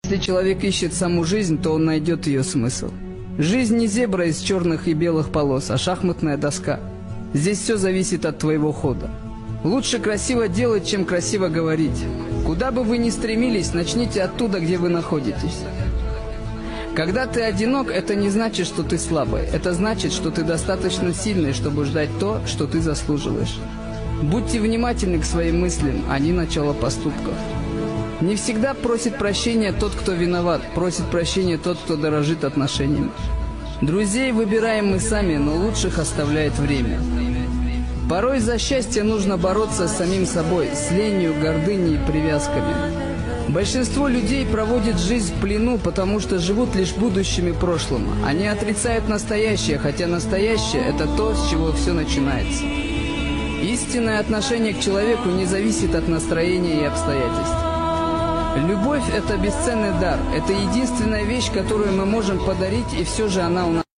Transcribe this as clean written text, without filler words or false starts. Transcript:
Если человек ищет саму жизнь, то он найдет ее смысл. Жизнь не зебра из черных и белых полос, а шахматная доска. Здесь все зависит от твоего хода. Лучше красиво делать, чем красиво говорить. Куда бы вы ни стремились, начните оттуда, где вы находитесь. Когда ты одинок, это не значит, что ты слабый. Это значит, что ты достаточно сильный, чтобы ждать то, что ты заслуживаешь. Будьте внимательны к своим мыслям, они начало поступков. Не всегда просит прощения тот, кто виноват, просит прощения тот, кто дорожит отношениями. Друзей выбираем мы сами, но лучших оставляет время. Порой за счастье нужно бороться с самим собой, с ленью, гордыней и привязками. Большинство людей проводит жизнь в плену, потому что живут лишь будущим и прошлым. Они отрицают настоящее, хотя настоящее – это то, с чего все начинается. Истинное отношение к человеку не зависит от настроения и обстоятельств. Любовь – это бесценный дар, это единственная вещь, которую мы можем подарить, и все же она у нас.